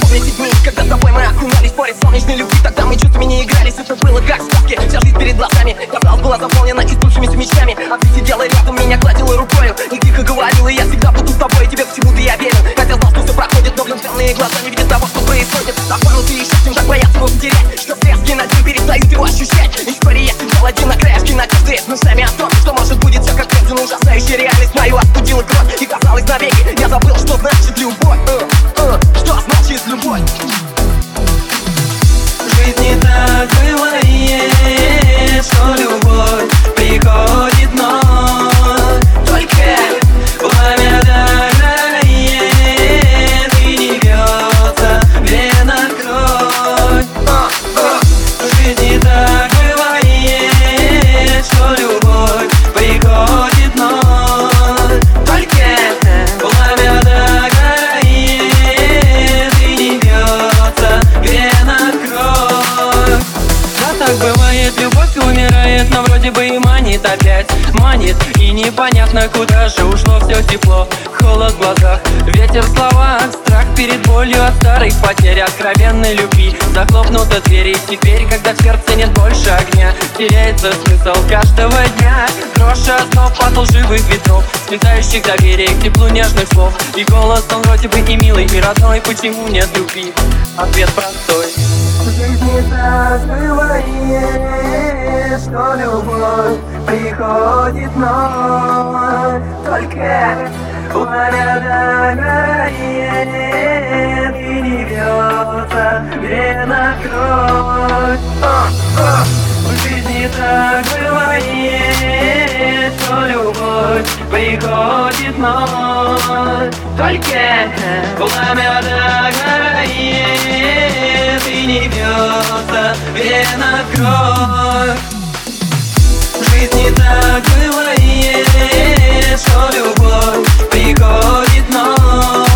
Помню эти дни, когда с тобой мы окунались в море солнечной любви. Тогда мы чувствами не игрались, это было как в сказке. Вся жизнь перед глазами, казалось, была заполнена избывшимися мечтами. А ты сидела рядом, меня гладила рукою и тихо говорила: я всегда буду с тобой, тебе всему-то я верю. Хотя знал, что все проходит, но влюбленные глаза не видят того, что происходит. Обманутые счастьем так боятся его потерять, что связки над ним перестают его ощущать. История сидел один на краешке надежды, с мыслями о том, что может будет все как прежде. Но ужасающая реальность мою остудила кровь, и казалось навеки я забыл, что значит любовь. Что значит любовь? В жизни так бывает, что любовь приходит вновь. Только пламя догорает и не бьется вена кровь. В жизни так бывает, что любовь приходит вновь. Только пламя догорает и не бьется вена кровь. Да, так бывает, любовь умирает, но вроде бы и манит опять. Манит, и непонятно, куда же ушло все тепло. Холод в глазах, ветер в словах, страх перед болью от старых потерь, откровенной любви. Захлопнута дверь, и теперь, когда в сердце нет больше огня, теряется смысл каждого дня. Кроша снов от лживых ветров, слетающих доверия к теплу нежных слов. И голос, он вроде бы и милый, и родной, почему нет любви? Ответ простой. В жизни так бывает, что любовь приходит вновь. Только пламя догорает и не бьется вена кровь. В жизни так бывает, что любовь приходит вновь. Только пламя догорает и не бьется вена кровь. В жизни так бывает, что любовь приходит вновь.